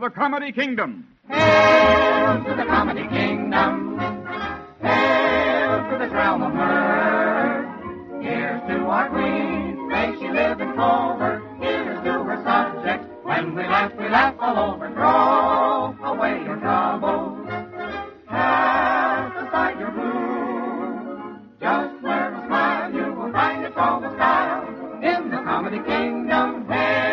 the Comedy Kingdom. Hail to the Comedy Kingdom. Hail to this realm of mirth. Here's to our queen, may she live in clover. Here's to her subjects, when we laugh all over. Throw away your troubles, cast aside your blues. Just wear a smile, you will find it's all the style in the Comedy Kingdom. Hey!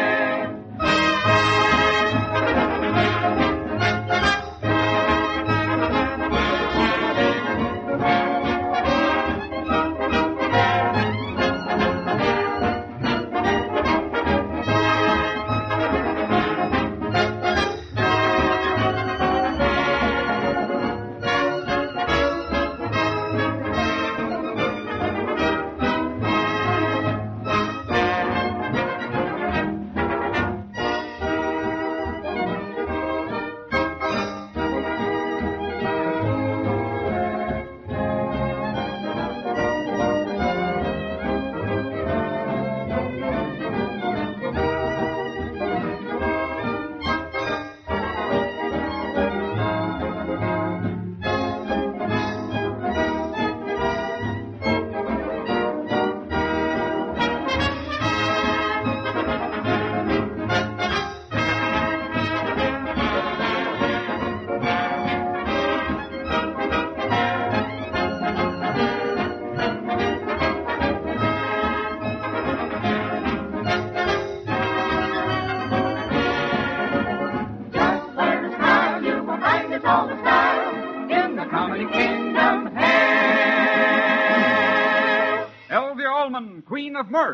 Queen of Mirth.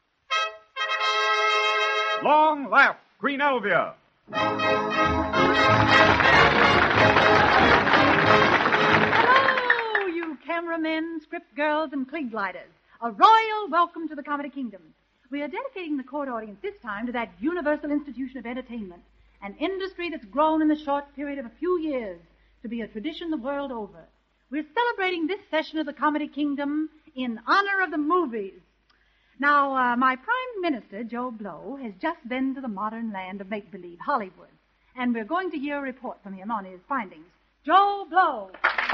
Long laugh, Queen Elvia. Hello, you cameramen, script girls, and Klieg gliders. A royal welcome to the Comedy Kingdom. We are dedicating the court audience this time to that universal institution of entertainment, an industry that's grown in the short period of a few years to be a tradition the world over. We're celebrating this session of the Comedy Kingdom in honor of the movies. Now, my Prime Minister, Joe Blow, has just been to the modern land of make-believe, Hollywood. And we're going to hear a report from him on his findings. Joe Blow.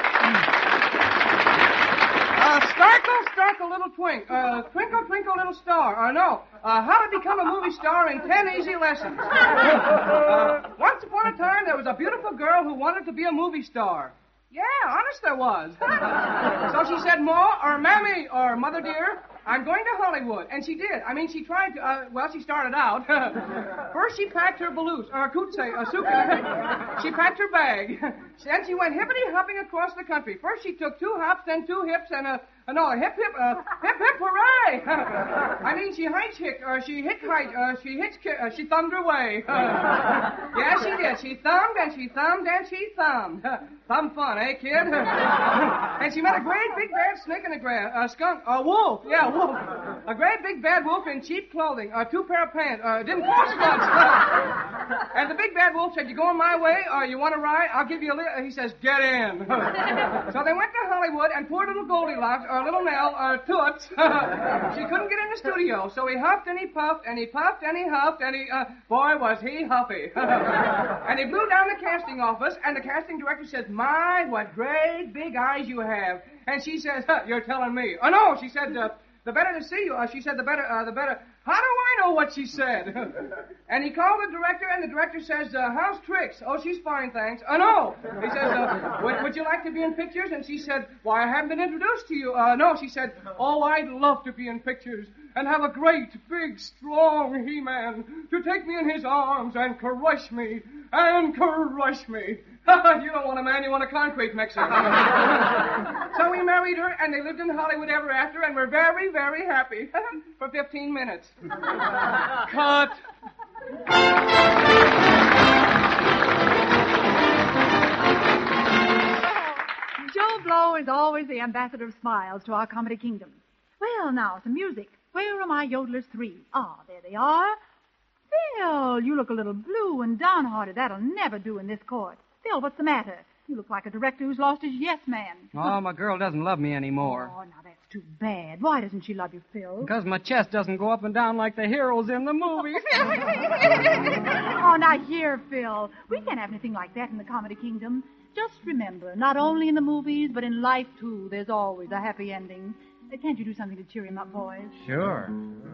Starkle, starkle, little twink. Twinkle, twinkle, little star. How to become a movie star in 10 easy lessons. Once upon a time, there was a beautiful girl who wanted to be a movie star. Yeah, honest there was. So she said, Ma, or Mammy, or Mother dear, I'm going to Hollywood. And she did. She tried to, she started out. First she packed her valise, or suka. She packed her bag. Then she went hippity-hopping across the country. First she took 2 hops, then 2 hips, and a hip, hooray! She hitchhiked, she hitchhiked, she thumbed her way. Yeah, she did. She thumbed, and she thumbed, and she thumbed. Thumb fun, eh, kid? And she met a great big bad snake and a skunk, a wolf. Yeah, wolf. A great big bad wolf in cheap clothing, 2 pair of pants, didn't cost much. And the big bad wolf said, you going my way, or you want to ride? I'll give you a little, he says, get in. So they went to Hollywood, and poor little Goldilocks, or little Nell, or Toots, she couldn't get in the studio, so he huffed and he puffed, and he puffed and he huffed, and boy, was he huffy. And he blew down the casting office, and the casting director says, my, what great big eyes you have. And she says, you're telling me. Oh, no, she said, the better to see you. She said, the better. How do I know what she said? And he called the director, and the director says, how's Trix? Oh, she's fine, thanks. Oh, no. He says, would you like to be in pictures? And she said, why, I haven't been introduced to you. No, she said, oh, I'd love to be in pictures and have a great, big, strong He-Man to take me in his arms and crush me. You don't want a man, you want a concrete mixer. So we married her, and they lived in Hollywood ever after, and we're very, very happy. For 15 minutes. Cut. Joe Blow is always the ambassador of smiles to our Comedy Kingdom. Well, now, some music. Where are my yodelers 3? Ah, there they are. Phil, you look a little blue and downhearted. That'll never do in this court. Phil, what's the matter? You look like a director who's lost his yes man. Oh, my girl doesn't love me anymore. Oh, now that's too bad. Why doesn't she love you, Phil? Because my chest doesn't go up and down like the heroes in the movies. Oh, now here, Phil. We can't have anything like that in the Comedy Kingdom. Just remember, not only in the movies, but in life, too, there's always a happy ending. Can't you do something to cheer him up, boys? Sure.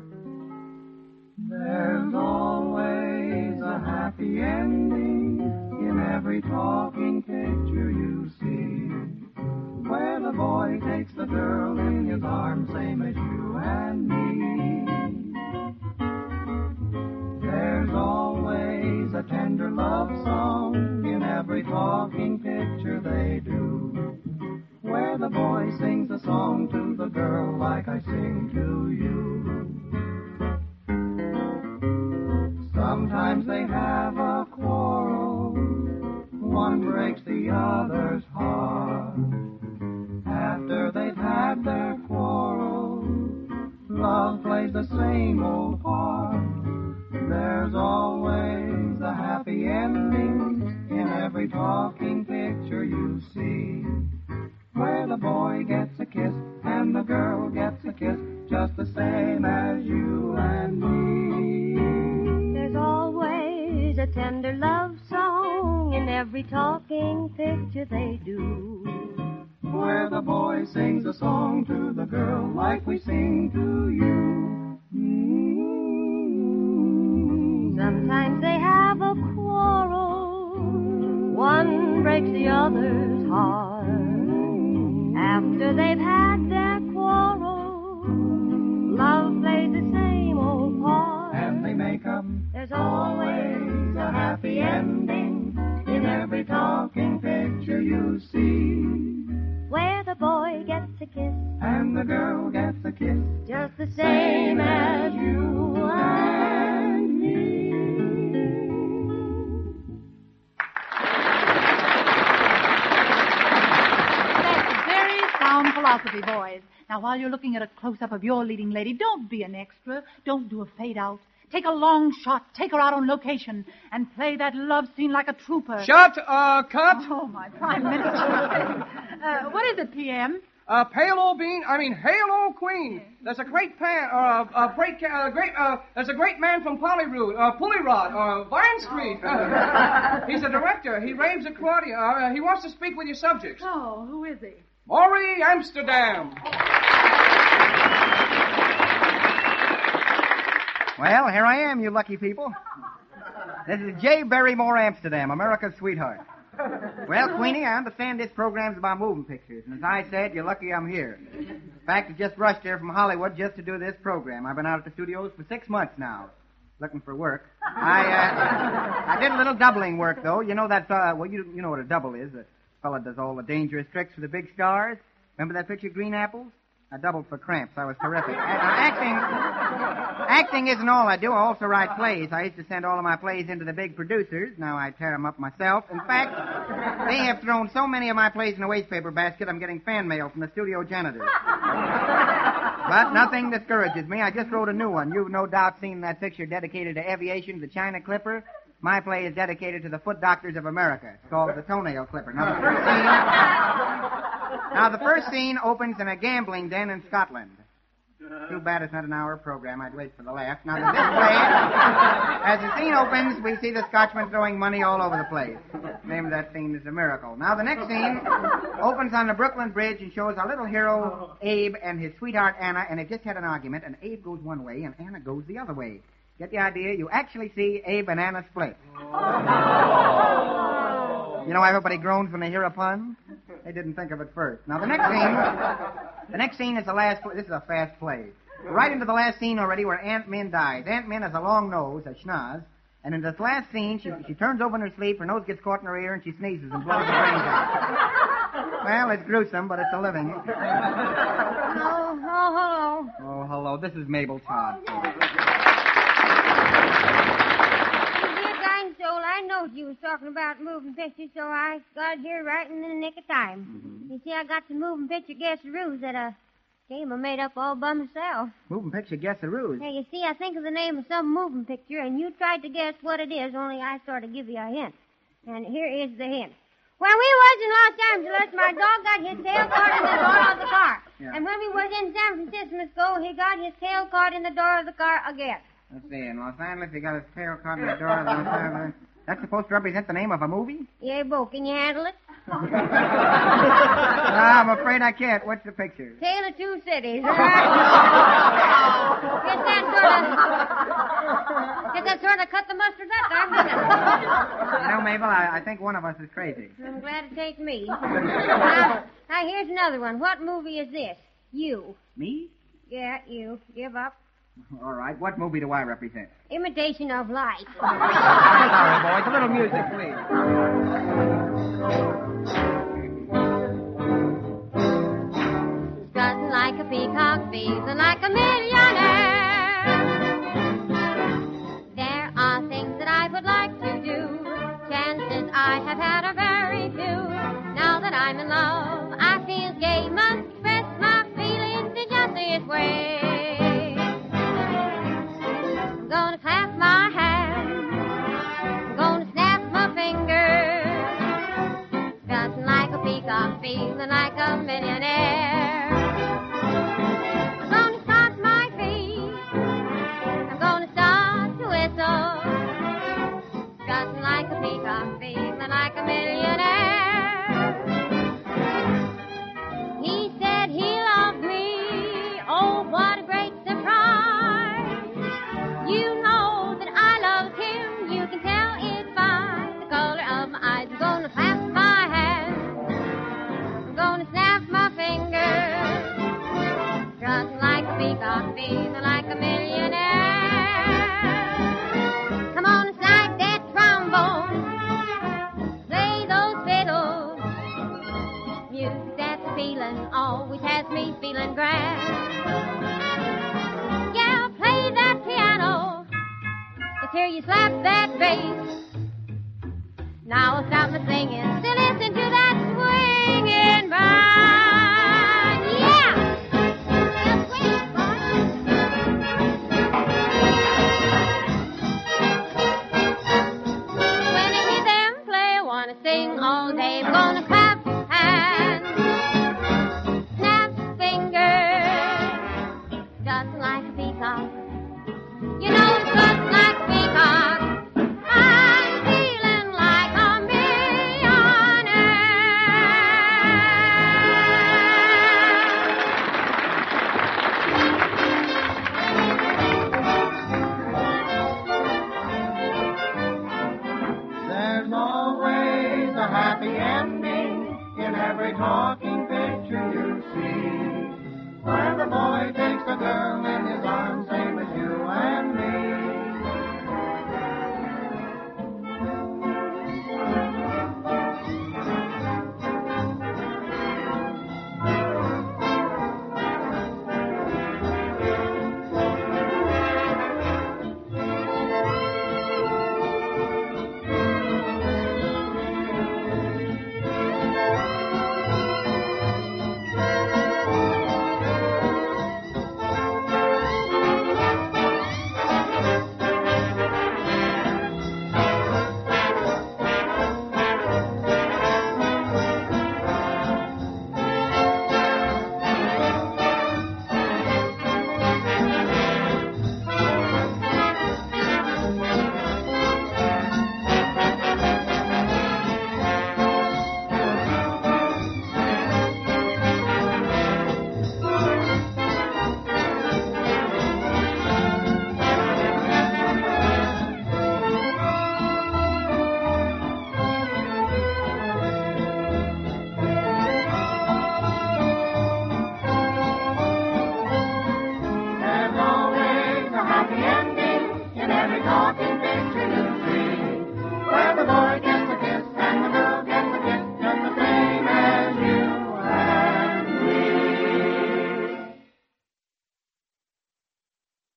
There's always a happy ending in every talking picture you see, where the boy takes the girl in his arms, same as you and me. There's always a tender love song in every talking picture they do, where the boy sings a song to the girl like I sing to you. Sometimes they have a quarrel, one breaks the other's heart. After they've had their quarrel, love plays the same old part. There's always a happy ending in every talking picture you see, where the boy gets a kiss and the girl gets a kiss, just the same as you and me. There's always a tender love song in every talking picture they do, where the boy sings a song to the girl like we sing to you. Sometimes they have a quarrel, one breaks the other's heart. After they've had their quarrel, love plays the same old part. And they make up. There's always a happy ending in every talking picture you see, where the boy gets a kiss and the girl gets a kiss, just the same as you and me. Sound philosophy, boys. Now, while you're looking at a close-up of your leading lady, don't be an extra. Don't do a fade-out. Take a long shot, take her out on location, and play that love scene like a trooper. Shut, cut. Oh, my Prime Minister. What is it, PM? Pale old bean, hail old queen. There's a great there's a great man from Pullyrod, Vine Street. He's a director. He raves at Claudia. He wants to speak with your subjects. Oh, who is he? Maury Amsterdam. Well, here I am, you lucky people. This is J. Barrymore Amsterdam, America's sweetheart. Well, Queenie, I understand this program's about moving pictures, and as I said, you're lucky I'm here. In fact, I just rushed here from Hollywood just to do this program. I've been out at the studios for 6 months now, looking for work. I did a little doubling work, though. You know that's, you know what a double is. A fella does all the dangerous tricks for the big stars. Remember that picture, Green Apples? I doubled for Cramps. I was terrific. Acting isn't all I do. I also write plays. I used to send all of my plays into the big producers. Now I tear them up myself. In fact, they have thrown so many of my plays in a wastepaper basket, I'm getting fan mail from the studio janitors. But nothing discourages me. I just wrote a new one. You've no doubt seen that picture dedicated to aviation, the China Clipper. My play is dedicated to the foot doctors of America. It's called The Toenail Clipper. Now, the first scene opens in a gambling den in Scotland. Too bad it's not an hour program. I'd wait for the laugh. Now, in this play, as the scene opens, we see the Scotchman throwing money all over the place. The name of that scene is A Miracle. Now, the next scene opens on the Brooklyn Bridge and shows our little hero, Abe, and his sweetheart, Anna, and they just had an argument, and Abe goes one way and Anna goes the other way. Get the idea? You actually see Abe and Anna split. You know why everybody groans when they hear a pun? They didn't think of it first. Now, the next scene is the last play. This is a fast play. We're right into the last scene already where Aunt Min dies. Aunt Min has a long nose, a schnoz, and in this last scene, she turns over in her sleep, her nose gets caught in her ear, and she sneezes and blows her brains out. Well, it's gruesome, but it's a living. Hello. Oh, hello. This is Mabel Todd. I knowed you was talking about moving pictures, so I got here right in the nick of time. Mm-hmm. You see, I got the moving picture guess-a-roos that a game I made up all by myself. Moving picture guess-a-roos? Hey, you see, I think of the name of some moving picture, and you tried to guess what it is, only I sort of give you a hint. And here is the hint. When we was in Los Angeles, my dog got his tail caught in the door of the car. Yeah. And when we was in San Francisco, he got his tail caught in the door of the car again. Let's see, in Los Angeles, he got his tail caught in the door of Los Angeles. That's supposed to represent the name of a movie? Yeah, Bo, can you handle it? No, I'm afraid I can't. What's the picture? Tale of Two Cities. Get that sort of cut the mustard that time, didn't it? You know, Mabel, I think one of us is crazy. I'm glad it takes me. Now, here's another one. What movie is this? You. Me? Yeah, you. Give up. All right. What movie do I represent? Imitation of Life. Sorry, boys. A little music, please. Strutting like a peacock, feeling like a millionaire. There are things that I would like to do. Chances I have had are very few. Now that I'm in love, I feel gay. Must express my feelings in just this way. I'm gonna clap my hands. I'm gonna snap my fingers. Strutting like a peacock, feeling like a millionaire. I'm gonna start my feet. I'm gonna start to whistle. Strutting like a peacock, feeling like a millionaire. He said he loved me. Oh, what a great surprise. You know that I loved him. You can tell it by the color of my eyes. I'm gonna clap my hands. I'm gonna snap my fingers. Strutting like a peacock, feeling like a millionaire. Come on and slide that trombone. Play those fiddles. Music that's feeling always has me feeling grand. Yeah, play that piano. Let's hear you slap that bass. Now I'll stop my singing to listen to that swinging.